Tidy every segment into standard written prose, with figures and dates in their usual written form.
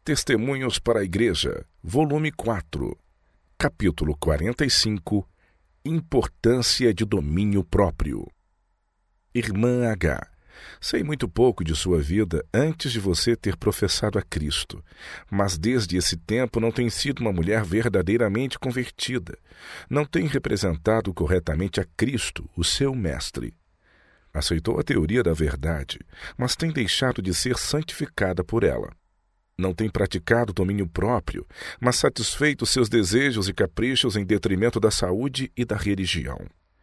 Testemunhos para a Igreja, volume 4, capítulo 45, Importância de domínio próprio. Irmã H., sei muito pouco de sua vida antes de você ter professado a Cristo, mas desde esse tempo não tem sido uma mulher verdadeiramente convertida. Não tem representado corretamente a Cristo, o seu mestre. Aceitou a teoria da verdade, mas tem deixado de ser santificada por ela. Não tem praticado domínio próprio, mas satisfeito seus desejos e caprichos em detrimento da saúde e da religião.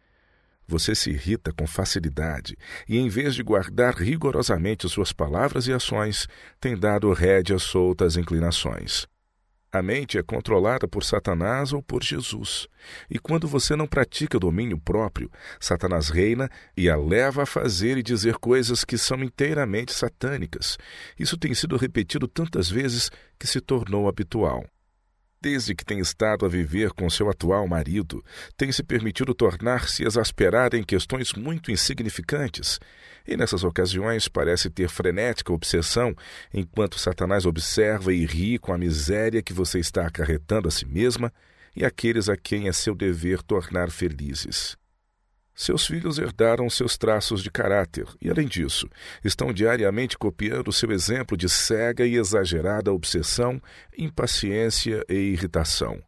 Você se irrita com facilidade e, em vez de guardar rigorosamente suas palavras e ações, tem dado rédea solta às inclinações. A mente é controlada por Satanás ou por Jesus, e quando você não pratica domínio próprio, Satanás reina e a leva a fazer e dizer coisas que são inteiramente satânicas. Isso tem sido repetido tantas vezes que se tornou habitual. Desde que tem estado a viver com seu atual marido, tem se permitido tornar-se exasperada em questões muito insignificantes, e nessas ocasiões parece ter frenética obsessão, enquanto Satanás observa e ri com a miséria que você está acarretando a si mesma e aqueles a quem é seu dever tornar felizes. Seus filhos herdaram seus traços de caráter e, além disso, estão diariamente copiando seu exemplo de cega e exagerada obsessão, impaciência e irritação.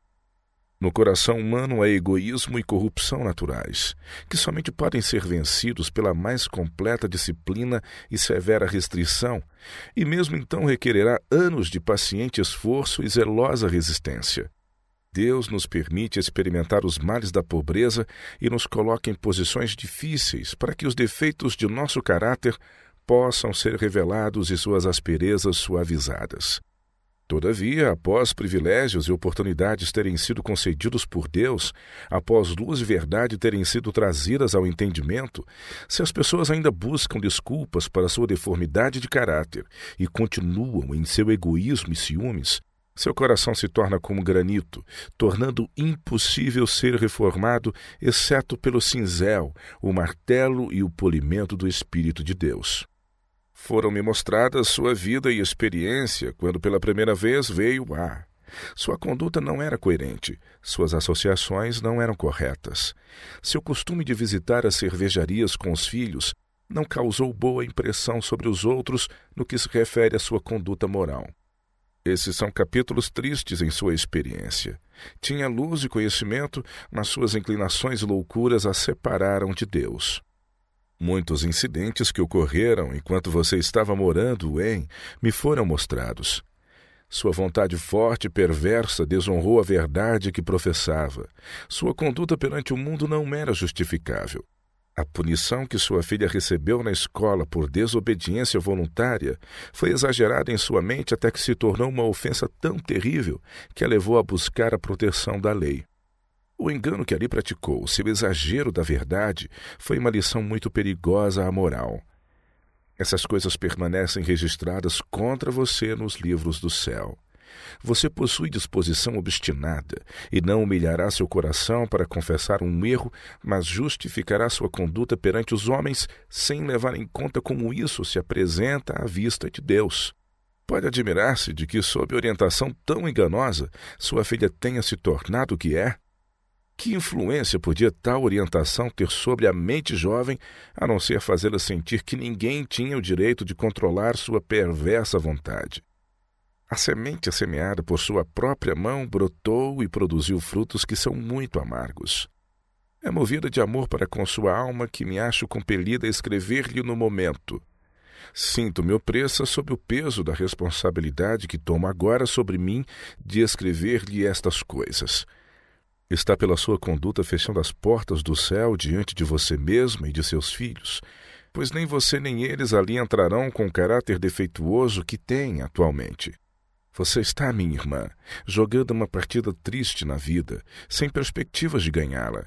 No coração humano há egoísmo e corrupção naturais, que somente podem ser vencidos pela mais completa disciplina e severa restrição, e mesmo então requererá anos de paciente esforço e zelosa resistência. Deus nos permite experimentar os males da pobreza e nos coloca em posições difíceis para que os defeitos de nosso caráter possam ser revelados e suas asperezas suavizadas. Todavia, após privilégios e oportunidades terem sido concedidos por Deus, após luz e verdade terem sido trazidas ao entendimento, se as pessoas ainda buscam desculpas para sua deformidade de caráter e continuam em seu egoísmo e ciúmes, seu coração se torna como granito, tornando impossível ser reformado, exceto pelo cinzel, o martelo e o polimento do Espírito de Deus. Foram-me mostradas sua vida e experiência quando pela primeira vez veio A. Sua conduta não era coerente, suas associações não eram corretas. Seu costume de visitar as cervejarias com os filhos não causou boa impressão sobre os outros no que se refere à sua conduta moral. Esses são capítulos tristes em sua experiência. Tinha luz e conhecimento, mas suas inclinações e loucuras a separaram de Deus. Muitos incidentes que ocorreram enquanto você estava morando me foram mostrados. Sua vontade forte e perversa desonrou a verdade que professava. Sua conduta perante o mundo não era justificável. A punição que sua filha recebeu na escola por desobediência voluntária foi exagerada em sua mente até que se tornou uma ofensa tão terrível que a levou a buscar a proteção da lei. O engano que ali praticou, seu exagero da verdade, foi uma lição muito perigosa à moral. Essas coisas permanecem registradas contra você nos livros do céu. Você possui disposição obstinada e não humilhará seu coração para confessar um erro, mas justificará sua conduta perante os homens sem levar em conta como isso se apresenta à vista de Deus. Pode admirar-se de que, sob orientação tão enganosa, sua filha tenha se tornado o que é? Que influência podia tal orientação ter sobre a mente jovem, a não ser fazê-la sentir que ninguém tinha o direito de controlar sua perversa vontade? A semente semeada por sua própria mão brotou e produziu frutos que são muito amargos. É movida de amor para com sua alma que me acho compelida a escrever-lhe no momento. Sinto-me opressa sob o peso da responsabilidade que tomo agora sobre mim de escrever-lhe estas coisas. Está pela sua conduta fechando as portas do céu diante de você mesma e de seus filhos, pois nem você nem eles ali entrarão com o caráter defeituoso que têm atualmente. Você está, minha irmã, jogando uma partida triste na vida, sem perspectivas de ganhá-la.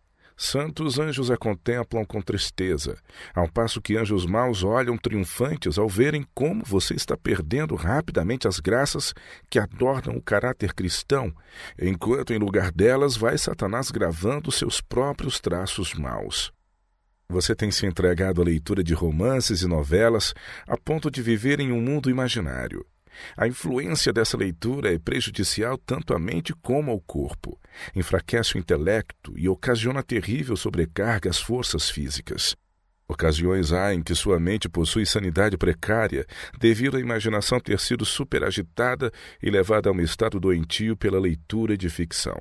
Santos anjos a contemplam com tristeza, ao passo que anjos maus olham triunfantes ao verem como você está perdendo rapidamente as graças que adornam o caráter cristão, enquanto em lugar delas vai Satanás gravando seus próprios traços maus. Você tem se entregado à leitura de romances e novelas a ponto de viver em um mundo imaginário. A influência dessa leitura é prejudicial tanto à mente como ao corpo. Enfraquece o intelecto e ocasiona terrível sobrecarga às forças físicas. Ocasiões há em que sua mente possui sanidade precária devido à imaginação ter sido superagitada e levada a um estado doentio pela leitura de ficção.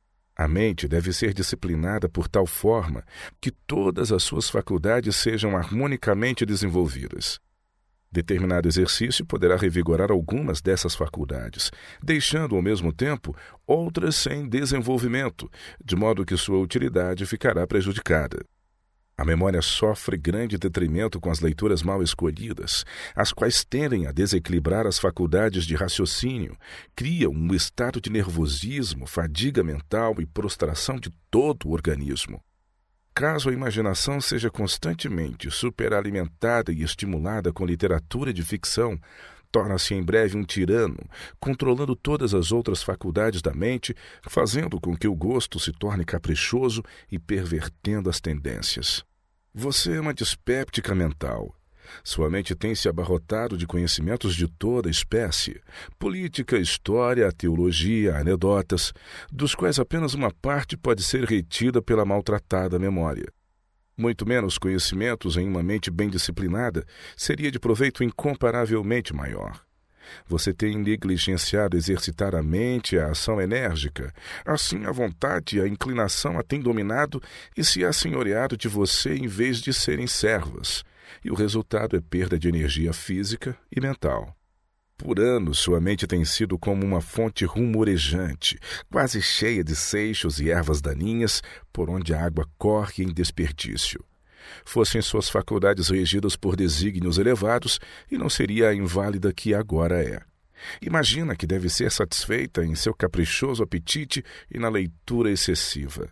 A mente deve ser disciplinada por tal forma que todas as suas faculdades sejam harmonicamente desenvolvidas. Determinado exercício poderá revigorar algumas dessas faculdades, deixando ao mesmo tempo outras sem desenvolvimento, de modo que sua utilidade ficará prejudicada. A memória sofre grande detrimento com as leituras mal escolhidas, as quais tendem a desequilibrar as faculdades de raciocínio, criam um estado de nervosismo, fadiga mental e prostração de todo o organismo. Caso a imaginação seja constantemente superalimentada e estimulada com literatura de ficção, torna-se em breve um tirano, controlando todas as outras faculdades da mente, fazendo com que o gosto se torne caprichoso e pervertendo as tendências. Você é uma dispéptica mental. Sua mente tem se abarrotado de conhecimentos de toda espécie, política, história, teologia, anedotas, dos quais apenas uma parte pode ser retida pela maltratada memória. Muito menos conhecimentos em uma mente bem disciplinada seria de proveito incomparavelmente maior. Você tem negligenciado exercitar a mente e a ação enérgica. Assim, a vontade e a inclinação a têm dominado e se assenhoreado de você em vez de serem servas. E o resultado é perda de energia física e mental. Por anos, sua mente tem sido como uma fonte rumorejante, quase cheia de seixos e ervas daninhas, por onde a água corre em desperdício. Fossem suas faculdades regidas por desígnios elevados, e não seria a inválida que agora é. Imagina que deve ser satisfeita em seu caprichoso apetite e na leitura excessiva.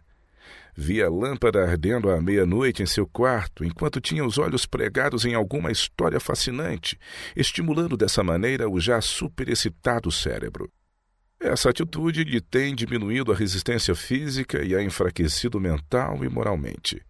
Via a lâmpada ardendo à meia-noite em seu quarto, enquanto tinha os olhos pregados em alguma história fascinante, estimulando dessa maneira o já superexcitado cérebro. Essa atitude lhe tem diminuído a resistência física e a enfraquecido mental e moralmente.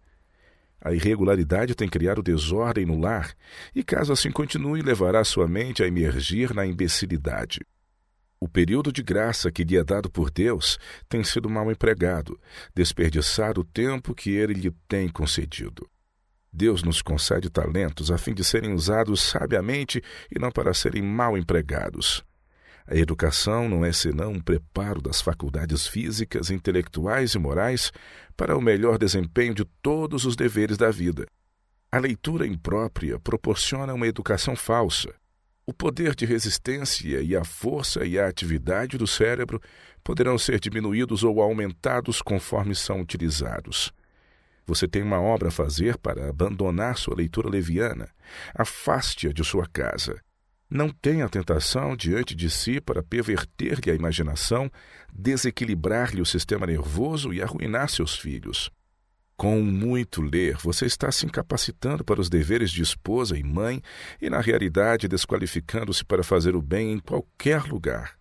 A irregularidade tem criado desordem no lar e, caso assim continue, levará sua mente a emergir na imbecilidade. O período de graça que lhe é dado por Deus tem sido mal empregado, desperdiçado o tempo que Ele lhe tem concedido. Deus nos concede talentos a fim de serem usados sabiamente e não para serem mal empregados. A educação não é senão um preparo das faculdades físicas, intelectuais e morais para o melhor desempenho de todos os deveres da vida. A leitura imprópria proporciona uma educação falsa. O poder de resistência e a força e a atividade do cérebro poderão ser diminuídos ou aumentados conforme são utilizados. Você tem uma obra a fazer para abandonar sua leitura leviana. Afaste-a de sua casa. Não tenha tentação diante de si para perverter-lhe a imaginação, desequilibrar-lhe o sistema nervoso e arruinar seus filhos. Com muito ler, você está se incapacitando para os deveres de esposa e mãe e, na realidade, desqualificando-se para fazer o bem em qualquer lugar.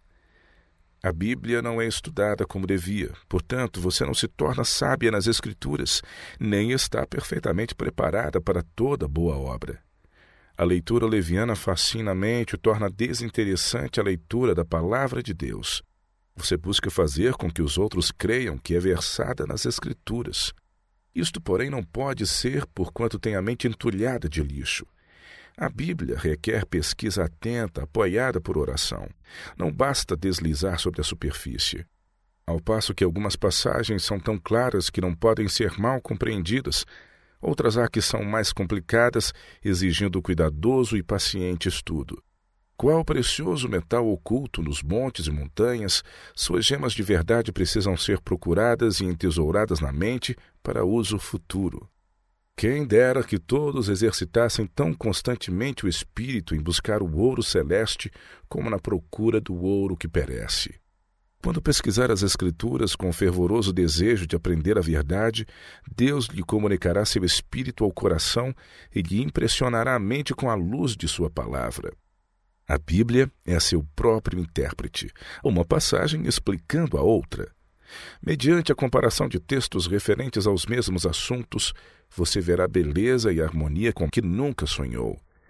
A Bíblia não é estudada como devia, portanto, você não se torna sábia nas Escrituras, nem está perfeitamente preparada para toda boa obra. A leitura leviana fascina a mente e torna desinteressante a leitura da Palavra de Deus. Você busca fazer com que os outros creiam que é versada nas Escrituras. Isto, porém, não pode ser porquanto tem a mente entulhada de lixo. A Bíblia requer pesquisa atenta, apoiada por oração. Não basta deslizar sobre a superfície. Ao passo que algumas passagens são tão claras que não podem ser mal compreendidas, outras há que são mais complicadas, exigindo cuidadoso e paciente estudo. Qual precioso metal oculto nos montes e montanhas, suas gemas de verdade precisam ser procuradas e entesouradas na mente para uso futuro. Quem dera que todos exercitassem tão constantemente o espírito em buscar o ouro celeste como na procura do ouro que perece. Quando pesquisar as Escrituras com fervoroso desejo de aprender a verdade, Deus lhe comunicará seu espírito ao coração e lhe impressionará a mente com a luz de sua palavra. A Bíblia é seu próprio intérprete, uma passagem explicando a outra. Mediante a comparação de textos referentes aos mesmos assuntos, você verá beleza e harmonia com que nunca sonhou.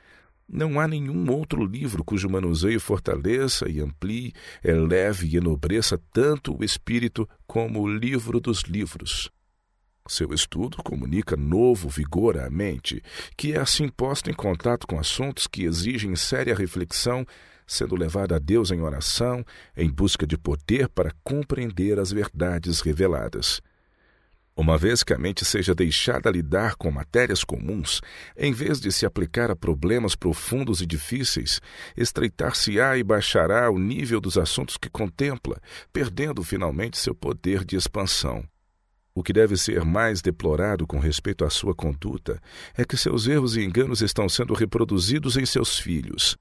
Não há nenhum outro livro cujo manuseio fortaleça e amplie, eleve e enobreça tanto o espírito como o livro dos livros. Seu estudo comunica novo vigor à mente, que é assim posta em contato com assuntos que exigem séria reflexão, sendo levada a Deus em oração, em busca de poder para compreender as verdades reveladas. Uma vez que a mente seja deixada lidar com matérias comuns, em vez de se aplicar a problemas profundos e difíceis, estreitar-se-á e baixará o nível dos assuntos que contempla, perdendo finalmente seu poder de expansão. O que deve ser mais deplorado com respeito à sua conduta é que seus erros e enganos estão sendo reproduzidos em seus filhos.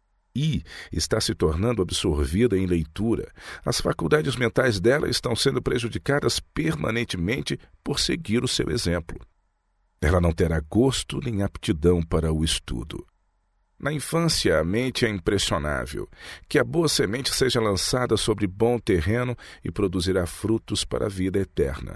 E está se tornando absorvida em leitura. As faculdades mentais dela estão sendo prejudicadas permanentemente por seguir o seu exemplo. Ela não terá gosto nem aptidão para o estudo. Na infância, a mente é impressionável. Que a boa semente seja lançada sobre bom terreno e produzirá frutos para a vida eterna.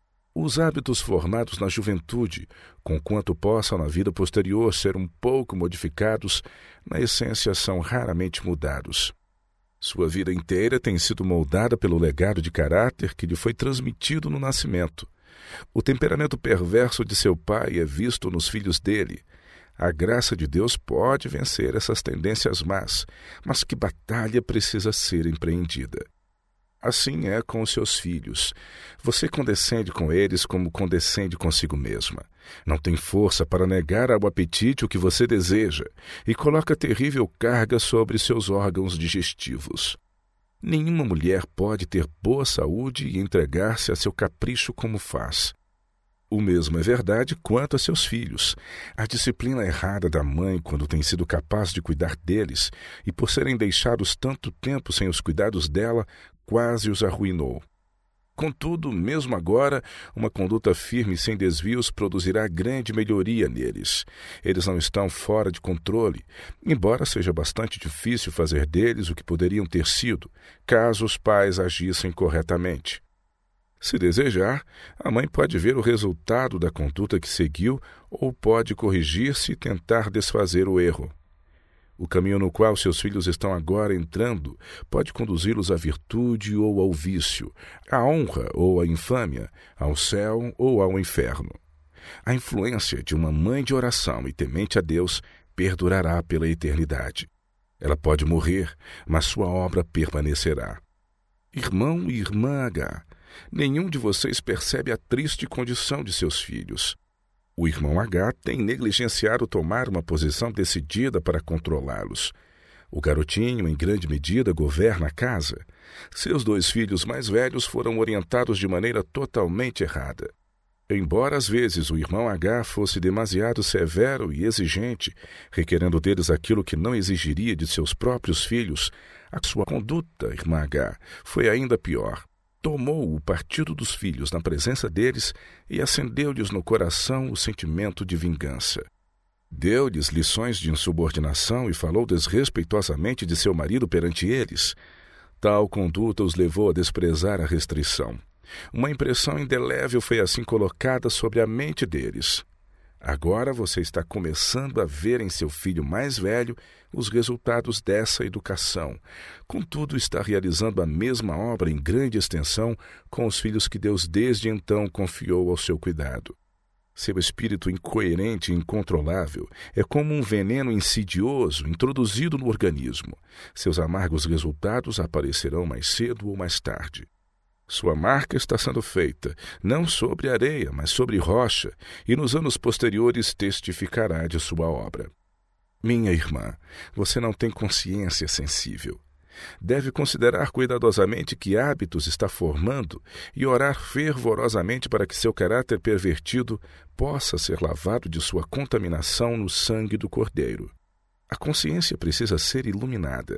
Os hábitos formados na juventude, conquanto possam na vida posterior ser um pouco modificados, na essência são raramente mudados. Sua vida inteira tem sido moldada pelo legado de caráter que lhe foi transmitido no nascimento. O temperamento perverso de seu pai é visto nos filhos dele. A graça de Deus pode vencer essas tendências más, mas que batalha precisa ser empreendida. Assim é com os seus filhos. Você condescende com eles como condescende consigo mesma. Não tem força para negar ao apetite o que você deseja e coloca terrível carga sobre seus órgãos digestivos. Nenhuma mulher pode ter boa saúde e entregar-se a seu capricho como faz. O mesmo é verdade quanto a seus filhos. A disciplina errada da mãe, quando tem sido capaz de cuidar deles, e por serem deixados tanto tempo sem os cuidados dela, quase os arruinou. Contudo, mesmo agora, uma conduta firme e sem desvios produzirá grande melhoria neles. Eles não estão fora de controle, embora seja bastante difícil fazer deles o que poderiam ter sido, caso os pais agissem corretamente. Se desejar, a mãe pode ver o resultado da conduta que seguiu ou pode corrigir-se e tentar desfazer o erro. O caminho no qual seus filhos estão agora entrando pode conduzi-los à virtude ou ao vício, à honra ou à infâmia, ao céu ou ao inferno. A influência de uma mãe de oração e temente a Deus perdurará pela eternidade. Ela pode morrer, mas sua obra permanecerá. Irmão e irmã H., nenhum de vocês percebe a triste condição de seus filhos. O irmão H. tem negligenciado tomar uma posição decidida para controlá-los. O garotinho, em grande medida, governa a casa. Seus 2 filhos mais velhos foram orientados de maneira totalmente errada. Embora às vezes o irmão H. fosse demasiado severo e exigente, requerendo deles aquilo que não exigiria de seus próprios filhos, a sua conduta, irmã H., foi ainda pior. Tomou o partido dos filhos na presença deles e acendeu-lhes no coração o sentimento de vingança. Deu-lhes lições de insubordinação e falou desrespeitosamente de seu marido perante eles. Tal conduta os levou a desprezar a restrição. Uma impressão indelével foi assim colocada sobre a mente deles. Agora você está começando a ver em seu filho mais velho os resultados dessa educação. Contudo, está realizando a mesma obra em grande extensão com os filhos que Deus desde então confiou ao seu cuidado. Seu espírito incoerente e incontrolável é como um veneno insidioso introduzido no organismo. Seus amargos resultados aparecerão mais cedo ou mais tarde. Sua marca está sendo feita, não sobre areia, mas sobre rocha, e nos anos posteriores testificará de sua obra. Minha irmã, você não tem consciência sensível. Deve considerar cuidadosamente que hábitos está formando e orar fervorosamente para que seu caráter pervertido possa ser lavado de sua contaminação no sangue do Cordeiro. A consciência precisa ser iluminada.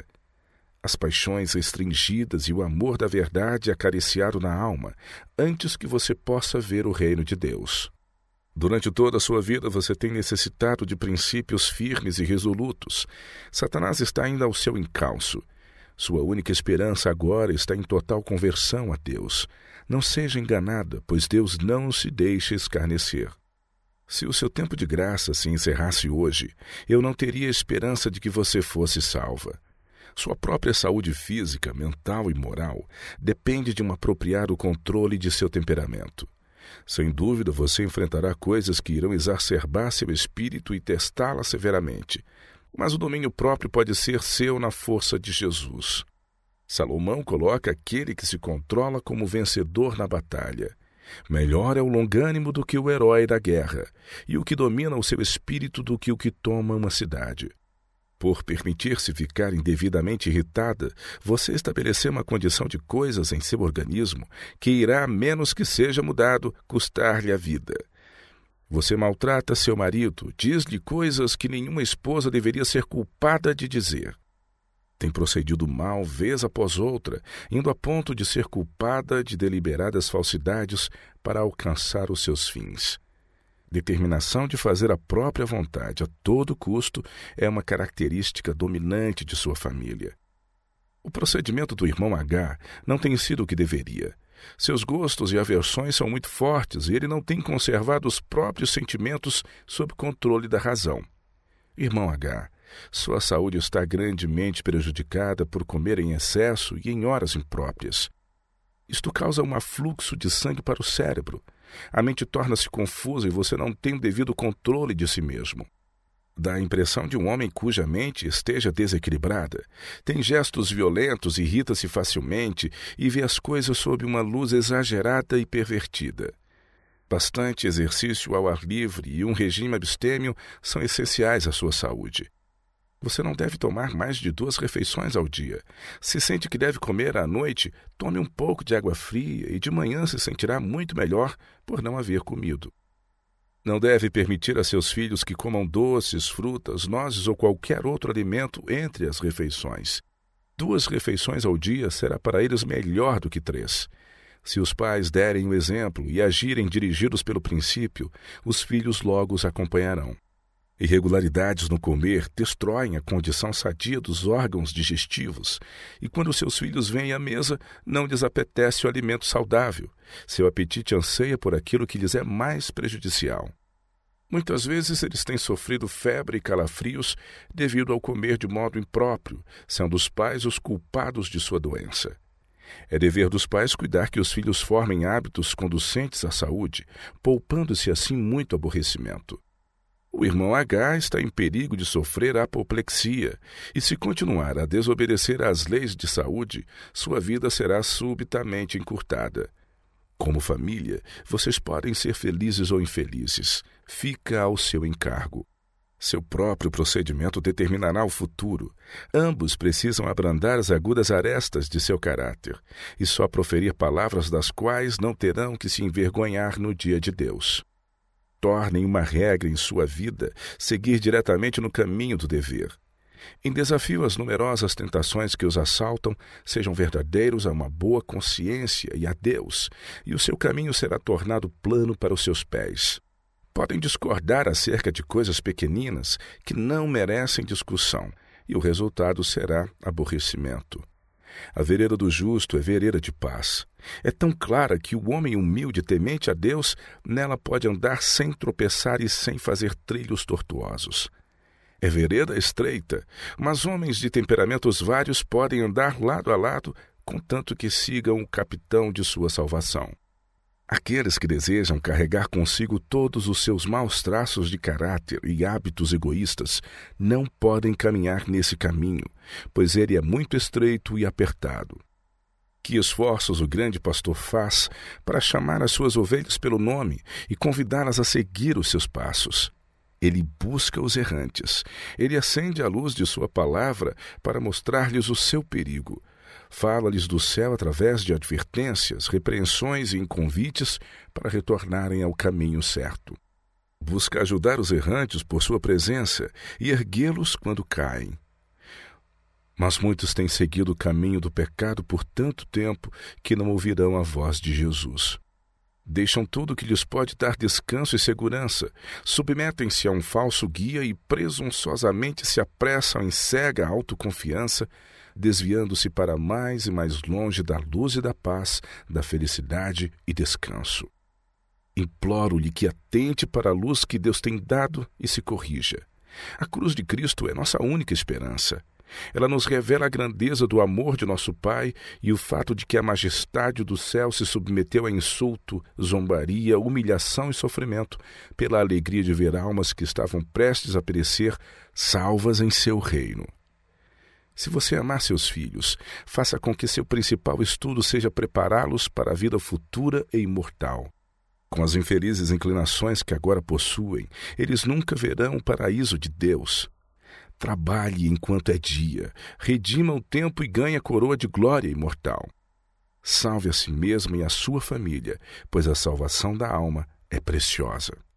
As paixões restringidas e o amor da verdade acariciado na alma, antes que você possa ver o reino de Deus. Durante toda a sua vida você tem necessitado de princípios firmes e resolutos. Satanás está ainda ao seu encalço. Sua única esperança agora está em total conversão a Deus. Não seja enganada, pois Deus não se deixa escarnecer. Se o seu tempo de graça se encerrasse hoje, eu não teria esperança de que você fosse salva. Sua própria saúde física, mental e moral depende de um apropriado controle de seu temperamento. Sem dúvida, você enfrentará coisas que irão exacerbar seu espírito e testá-la severamente, mas o domínio próprio pode ser seu na força de Jesus. Salomão coloca aquele que se controla como vencedor na batalha. Melhor é o longânimo do que o herói da guerra, e o que domina o seu espírito do que o que toma uma cidade. Por permitir-se ficar indevidamente irritada, você estabeleceu uma condição de coisas em seu organismo que irá, a menos que seja mudado, custar-lhe a vida. Você maltrata seu marido, diz-lhe coisas que nenhuma esposa deveria ser culpada de dizer. Tem procedido mal vez após outra, indo a ponto de ser culpada de deliberadas falsidades para alcançar os seus fins. Determinação de fazer a própria vontade a todo custo é uma característica dominante de sua família. O procedimento do irmão H não tem sido o que deveria. Seus gostos e aversões são muito fortes e ele não tem conservado os próprios sentimentos sob controle da razão. Irmão H, sua saúde está grandemente prejudicada por comer em excesso e em horas impróprias. Isto causa um afluxo de sangue para o cérebro. A mente torna-se confusa e você não tem o devido controle de si mesmo. Dá a impressão de um homem cuja mente esteja desequilibrada. Tem gestos violentos, irrita-se facilmente e vê as coisas sob uma luz exagerada e pervertida. Bastante exercício ao ar livre e um regime abstêmio são essenciais à sua saúde. Você não deve tomar mais de 2 refeições ao dia. Se sente que deve comer à noite, tome um pouco de água fria e de manhã se sentirá muito melhor por não haver comido. Não deve permitir a seus filhos que comam doces, frutas, nozes ou qualquer outro alimento entre as refeições. 2 refeições ao dia será para eles melhor do que 3. Se os pais derem o exemplo e agirem dirigidos pelo princípio, os filhos logo os acompanharão. Irregularidades no comer destroem a condição sadia dos órgãos digestivos, e quando seus filhos vêm à mesa, não lhes apetece o alimento saudável. Seu apetite anseia por aquilo que lhes é mais prejudicial. Muitas vezes eles têm sofrido febre e calafrios devido ao comer de modo impróprio, sendo os pais os culpados de sua doença. É dever dos pais cuidar que os filhos formem hábitos conducentes à saúde, poupando-se assim muito aborrecimento. O irmão H está em perigo de sofrer apoplexia, e se continuar a desobedecer às leis de saúde, sua vida será subitamente encurtada. Como família, vocês podem ser felizes ou infelizes. Fica ao seu encargo. Seu próprio procedimento determinará o futuro. Ambos precisam abrandar as agudas arestas de seu caráter, e só proferir palavras das quais não terão que se envergonhar no dia de Deus. Tornem uma regra em sua vida seguir diretamente no caminho do dever. Em desafio às numerosas tentações que os assaltam, sejam verdadeiros a uma boa consciência e a Deus, e o seu caminho será tornado plano para os seus pés. Podem discordar acerca de coisas pequeninas que não merecem discussão, e o resultado será aborrecimento. A vereda do justo é vereda de paz. É tão clara que o homem humilde, temente a Deus, nela pode andar sem tropeçar e sem fazer trilhos tortuosos. É vereda estreita, mas homens de temperamentos vários podem andar lado a lado, contanto que sigam o capitão de sua salvação. Aqueles que desejam carregar consigo todos os seus maus traços de caráter e hábitos egoístas não podem caminhar nesse caminho, pois ele é muito estreito e apertado. Que esforços o grande pastor faz para chamar as suas ovelhas pelo nome e convidá-las a seguir os seus passos. Ele busca os errantes. Ele acende a luz de sua palavra para mostrar-lhes o seu perigo. Fala-lhes do céu através de advertências, repreensões e convites para retornarem ao caminho certo. Busca ajudar os errantes por sua presença e erguê-los quando caem. Mas muitos têm seguido o caminho do pecado por tanto tempo que não ouvirão a voz de Jesus. Deixam tudo que lhes pode dar descanso e segurança, submetem-se a um falso guia e presunçosamente se apressam em cega autoconfiança, desviando-se para mais e mais longe da luz e da paz, da felicidade e descanso. Imploro-lhe que atente para a luz que Deus tem dado e se corrija. A cruz de Cristo é nossa única esperança. Ela nos revela a grandeza do amor de nosso Pai e o fato de que a majestade do céu se submeteu a insulto, zombaria, humilhação e sofrimento pela alegria de ver almas que estavam prestes a perecer, salvas em seu reino. Se você amar seus filhos, faça com que seu principal estudo seja prepará-los para a vida futura e imortal. Com as infelizes inclinações que agora possuem, eles nunca verão o paraíso de Deus. Trabalhe enquanto é dia, redima o tempo e ganhe a coroa de glória imortal. Salve a si mesmo e a sua família, pois a salvação da alma é preciosa.